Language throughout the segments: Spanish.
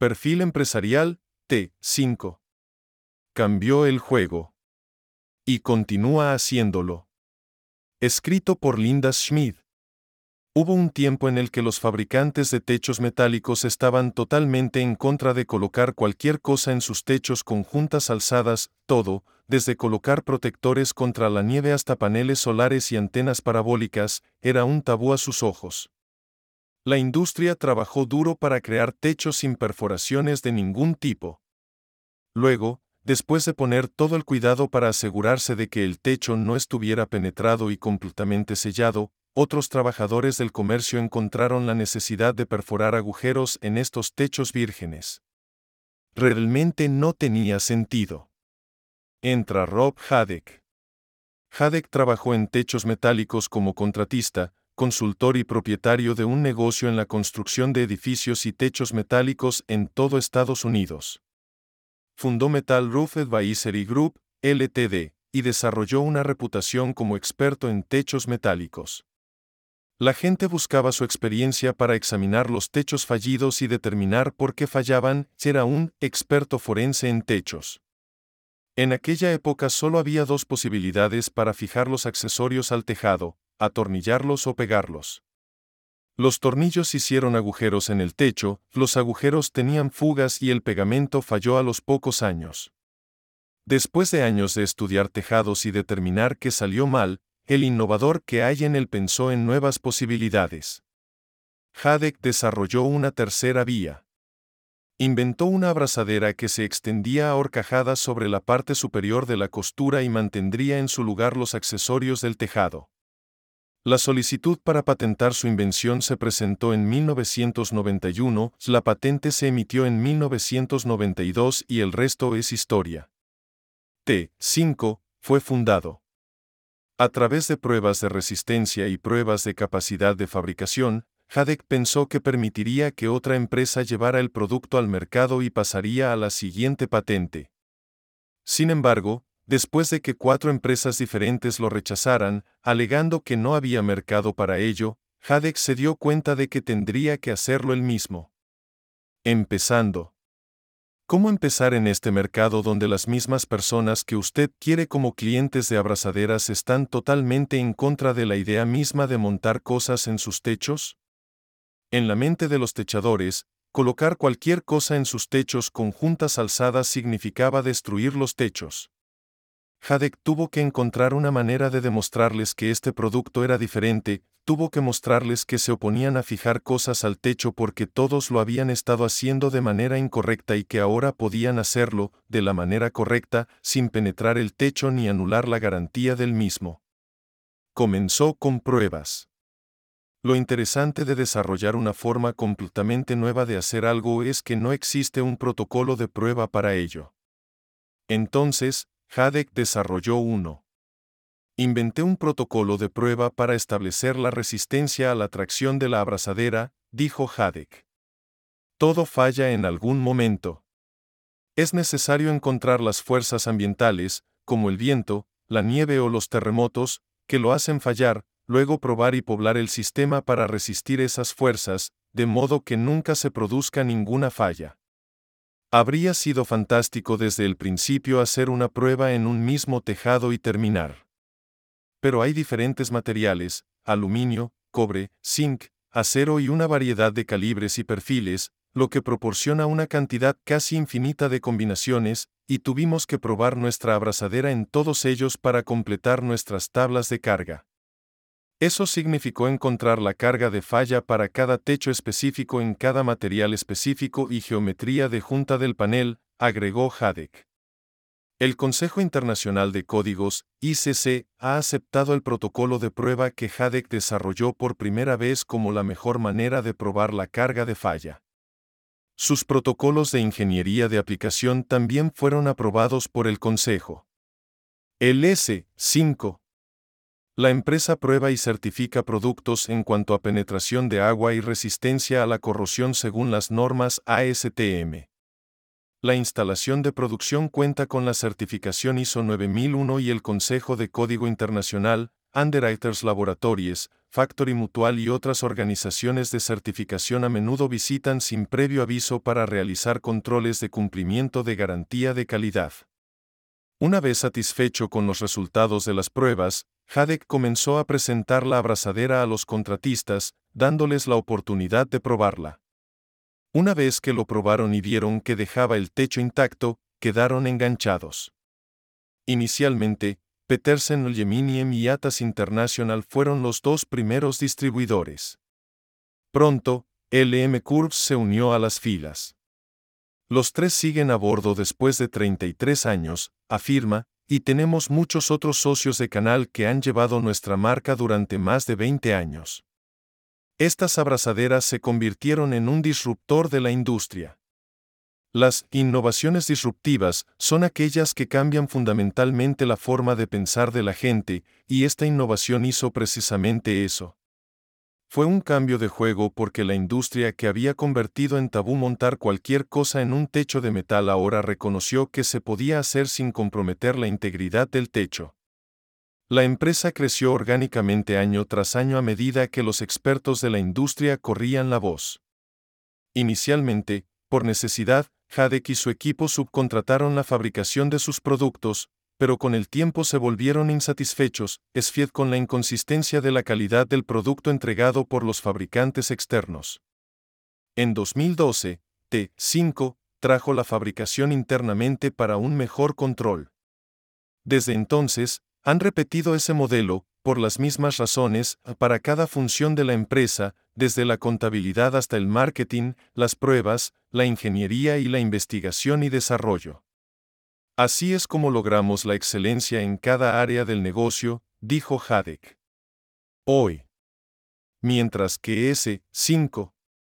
Perfil empresarial, T5. Cambió el juego. Y continúa haciéndolo. Escrito por Linda Schmid. Hubo un tiempo en el que los fabricantes de techos metálicos estaban totalmente en contra de colocar cualquier cosa en sus techos con juntas alzadas, todo, desde colocar protectores contra la nieve hasta paneles solares y antenas parabólicas, era un tabú a sus ojos. La industria trabajó duro para crear techos sin perforaciones de ningún tipo. Luego, después de poner todo el cuidado para asegurarse de que el techo no estuviera penetrado y completamente sellado, otros trabajadores del comercio encontraron la necesidad de perforar agujeros en estos techos vírgenes. Realmente no tenía sentido. Entra Rob Haddock. Haddock trabajó en techos metálicos como contratista, consultor y propietario de un negocio en la construcción de edificios y techos metálicos en todo Estados Unidos. Fundó Metal Roof Advisory Group, Ltd., y desarrolló una reputación como experto en techos metálicos. La gente buscaba su experiencia para examinar los techos fallidos y determinar por qué fallaban. Era un experto forense en techos. En aquella época solo había dos posibilidades para fijar los accesorios al tejado: atornillarlos o pegarlos. Los tornillos hicieron agujeros en el techo, los agujeros tenían fugas y el pegamento falló a los pocos años. Después de años de estudiar tejados y determinar que salió mal, el innovador que hay en él pensó en nuevas posibilidades. Haddock desarrolló una tercera vía. Inventó una abrazadera que se extendía a horcajadas sobre la parte superior de la costura y mantendría en su lugar los accesorios del tejado. La solicitud para patentar su invención se presentó en 1991, la patente se emitió en 1992 y el resto es historia. T5 fue fundado. A través de pruebas de resistencia y pruebas de capacidad de fabricación, Haddock pensó que permitiría que otra empresa llevara el producto al mercado y pasaría a la siguiente patente. Sin embargo, después de que 4 empresas diferentes lo rechazaran, alegando que no había mercado para ello, Haddock se dio cuenta de que tendría que hacerlo él mismo. Empezando. ¿Cómo empezar en este mercado donde las mismas personas que usted quiere como clientes de abrazaderas están totalmente en contra de la idea misma de montar cosas en sus techos? En la mente de los techadores, colocar cualquier cosa en sus techos con juntas alzadas significaba destruir los techos. Haddock tuvo que encontrar una manera de demostrarles que este producto era diferente, tuvo que mostrarles que se oponían a fijar cosas al techo porque todos lo habían estado haciendo de manera incorrecta y que ahora podían hacerlo, de la manera correcta, sin penetrar el techo ni anular la garantía del mismo. Comenzó con pruebas. Lo interesante de desarrollar una forma completamente nueva de hacer algo es que no existe un protocolo de prueba para ello. Entonces, Haddock desarrolló uno. Inventé un protocolo de prueba para establecer la resistencia a la tracción de la abrazadera, dijo Haddock. Todo falla en algún momento. Es necesario encontrar las fuerzas ambientales, como el viento, la nieve o los terremotos, que lo hacen fallar, luego probar y poblar el sistema para resistir esas fuerzas, de modo que nunca se produzca ninguna falla. Habría sido fantástico desde el principio hacer una prueba en un mismo tejado y terminar. Pero hay diferentes materiales: aluminio, cobre, zinc, acero y una variedad de calibres y perfiles, lo que proporciona una cantidad casi infinita de combinaciones, y tuvimos que probar nuestra abrazadera en todos ellos para completar nuestras tablas de carga. Eso significó encontrar la carga de falla para cada techo específico en cada material específico y geometría de junta del panel, agregó Haddock. El Consejo Internacional de Códigos, ICC, ha aceptado el protocolo de prueba que Haddock desarrolló por primera vez como la mejor manera de probar la carga de falla. Sus protocolos de ingeniería de aplicación también fueron aprobados por el Consejo. El S5. La empresa prueba y certifica productos en cuanto a penetración de agua y resistencia a la corrosión según las normas ASTM. La instalación de producción cuenta con la certificación ISO 9001 y el Consejo de Código Internacional, Underwriters Laboratories, Factory Mutual y otras organizaciones de certificación a menudo visitan sin previo aviso para realizar controles de cumplimiento de garantía de calidad. Una vez satisfecho con los resultados de las pruebas, Haddock comenzó a presentar la abrazadera a los contratistas, dándoles la oportunidad de probarla. Una vez que lo probaron y vieron que dejaba el techo intacto, quedaron enganchados. Inicialmente, Petersen Aluminium y Atas International fueron los dos primeros distribuidores. Pronto, LM Curves se unió a las filas. Los tres siguen a bordo después de 33 años, afirma, y tenemos muchos otros socios de canal que han llevado nuestra marca durante más de 20 años. Estas abrazaderas se convirtieron en un disruptor de la industria. Las innovaciones disruptivas son aquellas que cambian fundamentalmente la forma de pensar de la gente, y esta innovación hizo precisamente eso. Fue un cambio de juego porque la industria que había convertido en tabú montar cualquier cosa en un techo de metal ahora reconoció que se podía hacer sin comprometer la integridad del techo. La empresa creció orgánicamente año tras año a medida que los expertos de la industria corrían la voz. Inicialmente, por necesidad, Haddock y su equipo subcontrataron la fabricación de sus productos, pero con el tiempo se volvieron insatisfechos, con la inconsistencia de la calidad del producto entregado por los fabricantes externos. En 2012, T5 trajo la fabricación internamente para un mejor control. Desde entonces, han repetido ese modelo, por las mismas razones, para cada función de la empresa, desde la contabilidad hasta el marketing, las pruebas, la ingeniería y la investigación y desarrollo. Así es como logramos la excelencia en cada área del negocio, dijo Haddock. Hoy. Mientras que S5.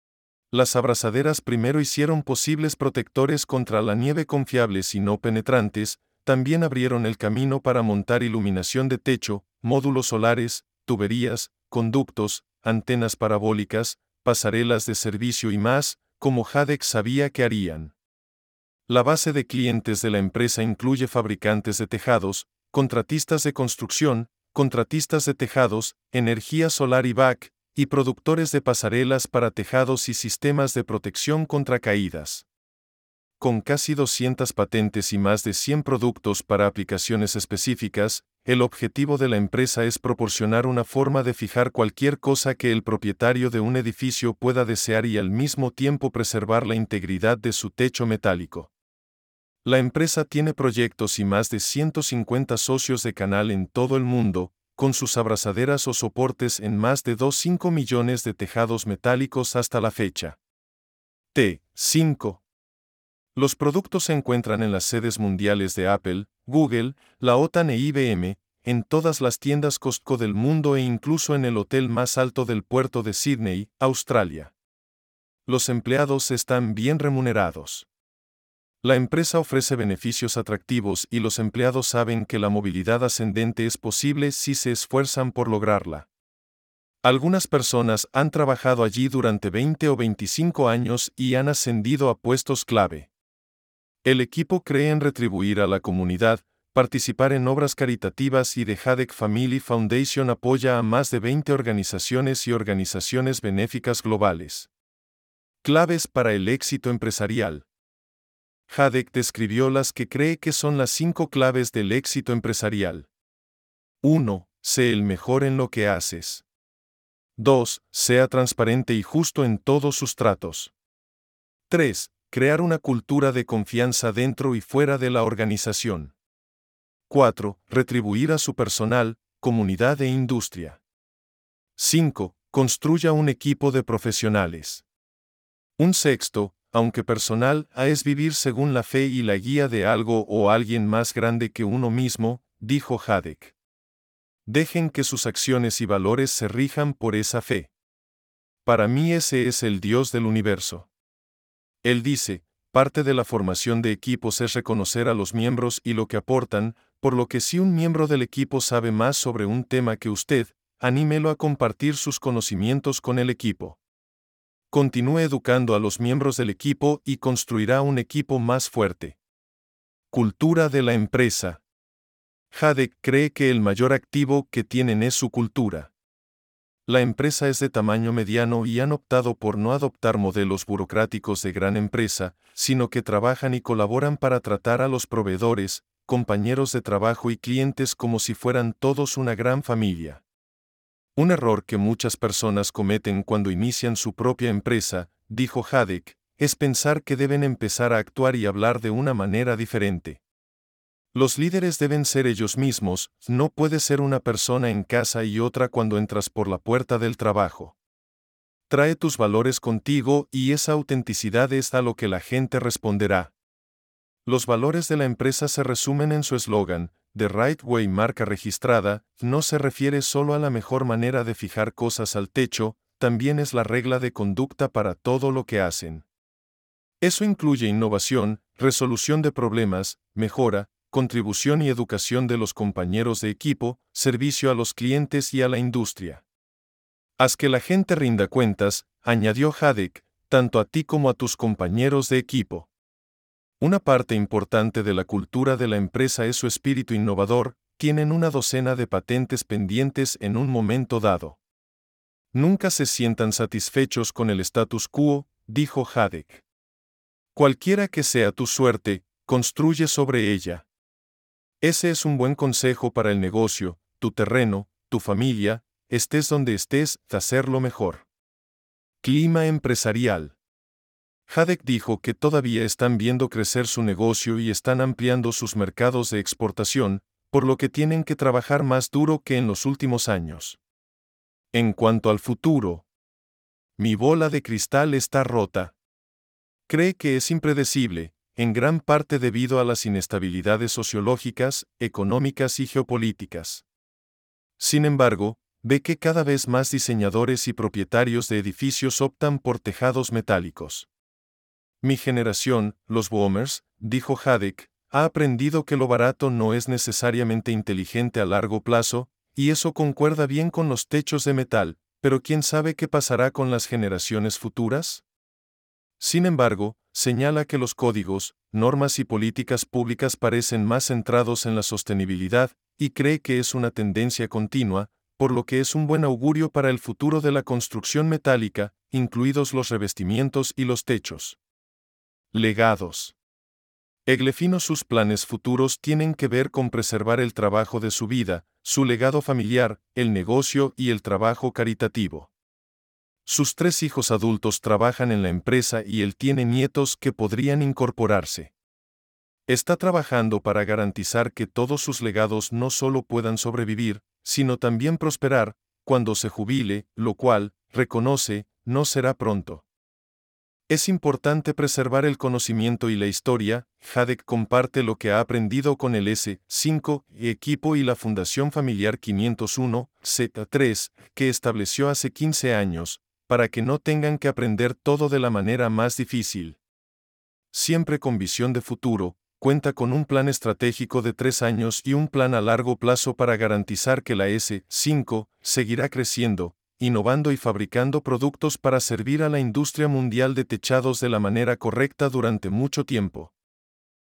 Las abrazaderas primero hicieron posibles protectores contra la nieve confiables y no penetrantes, también abrieron el camino para montar iluminación de techo, módulos solares, tuberías, conductos, antenas parabólicas, pasarelas de servicio y más, como Haddock sabía que harían. La base de clientes de la empresa incluye fabricantes de tejados, contratistas de construcción, contratistas de tejados, energía solar y BAC, y productores de pasarelas para tejados y sistemas de protección contra caídas. Con casi 200 patentes y más de 100 productos para aplicaciones específicas, el objetivo de la empresa es proporcionar una forma de fijar cualquier cosa que el propietario de un edificio pueda desear y al mismo tiempo preservar la integridad de su techo metálico. La empresa tiene proyectos y más de 150 socios de canal en todo el mundo, con sus abrazaderas o soportes en más de 2,5 millones de tejados metálicos hasta la fecha. T5. Los productos se encuentran en las sedes mundiales de Apple, Google, la OTAN e IBM, en todas las tiendas Costco del mundo e incluso en el hotel más alto del puerto de Sydney, Australia. Los empleados están bien remunerados. La empresa ofrece beneficios atractivos y los empleados saben que la movilidad ascendente es posible si se esfuerzan por lograrla. Algunas personas han trabajado allí durante 20 o 25 años y han ascendido a puestos clave. El equipo cree en retribuir a la comunidad, participar en obras caritativas y The Haddock Family Foundation apoya a más de 20 organizaciones y organizaciones benéficas globales. Claves para el éxito empresarial. Haddock describió las que cree que son las 5 claves del éxito empresarial. 1. Sé el mejor en lo que haces. 2. Sea transparente y justo en todos sus tratos. 3. Crear una cultura de confianza dentro y fuera de la organización. 4. Retribuir a su personal, comunidad e industria. 5. Construya un equipo de profesionales. Un sexto, aunque personal, es vivir según la fe y la guía de algo o alguien más grande que uno mismo, dijo Haddock. Dejen que sus acciones y valores se rijan por esa fe. Para mí ese es el Dios del universo. Él dice, parte de la formación de equipos es reconocer a los miembros y lo que aportan, por lo que si un miembro del equipo sabe más sobre un tema que usted, anímelo a compartir sus conocimientos con el equipo. Continúe educando a los miembros del equipo y construirá un equipo más fuerte. Cultura de la empresa. Haddock cree que el mayor activo que tienen es su cultura. La empresa es de tamaño mediano y han optado por no adoptar modelos burocráticos de gran empresa, sino que trabajan y colaboran para tratar a los proveedores, compañeros de trabajo y clientes como si fueran todos una gran familia. Un error que muchas personas cometen cuando inician su propia empresa, dijo Haddock, es pensar que deben empezar a actuar y hablar de una manera diferente. Los líderes deben ser ellos mismos, no puede ser una persona en casa y otra cuando entras por la puerta del trabajo. Trae tus valores contigo y esa autenticidad es a lo que la gente responderá. Los valores de la empresa se resumen en su eslogan, The Right Way, marca registrada, no se refiere solo a la mejor manera de fijar cosas al techo, también es la regla de conducta para todo lo que hacen. Eso incluye innovación, resolución de problemas, mejora, contribución y educación de los compañeros de equipo, servicio a los clientes y a la industria. Haz que la gente rinda cuentas, añadió Haddock, tanto a ti como a tus compañeros de equipo. Una parte importante de la cultura de la empresa es su espíritu innovador, tienen una docena de patentes pendientes en un momento dado. Nunca se sientan satisfechos con el status quo, dijo Haddock. Cualquiera que sea tu suerte, construye sobre ella. Ese es un buen consejo para el negocio, tu terreno, tu familia, estés donde estés, hacerlo mejor. Clima empresarial. Haddock dijo que todavía están viendo crecer su negocio y están ampliando sus mercados de exportación, por lo que tienen que trabajar más duro que en los últimos años. En cuanto al futuro, mi bola de cristal está rota. Cree que es impredecible, en gran parte debido a las inestabilidades sociológicas, económicas y geopolíticas. Sin embargo, ve que cada vez más diseñadores y propietarios de edificios optan por tejados metálicos. Mi generación, los boomers, dijo Haddock, ha aprendido que lo barato no es necesariamente inteligente a largo plazo, y eso concuerda bien con los techos de metal, pero ¿quién sabe qué pasará con las generaciones futuras? Sin embargo, señala que los códigos, normas y políticas públicas parecen más centrados en la sostenibilidad, y cree que es una tendencia continua, por lo que es un buen augurio para el futuro de la construcción metálica, incluidos los revestimientos y los techos. Legados. Eglefino, sus planes futuros tienen que ver con preservar el trabajo de su vida, su legado familiar, el negocio y el trabajo caritativo. Sus 3 hijos adultos trabajan en la empresa y él tiene nietos que podrían incorporarse. Está trabajando para garantizar que todos sus legados no solo puedan sobrevivir, sino también prosperar, cuando se jubile, lo cual, reconoce, no será pronto. Es importante preservar el conocimiento y la historia. Haddock comparte lo que ha aprendido con el S5 equipo y la Fundación Familiar 501, Z3, que estableció hace 15 años, para que no tengan que aprender todo de la manera más difícil. Siempre con visión de futuro, cuenta con un plan estratégico de 3 años y un plan a largo plazo para garantizar que la S5 seguirá creciendo, innovando y fabricando productos para servir a la industria mundial de techados de la manera correcta durante mucho tiempo.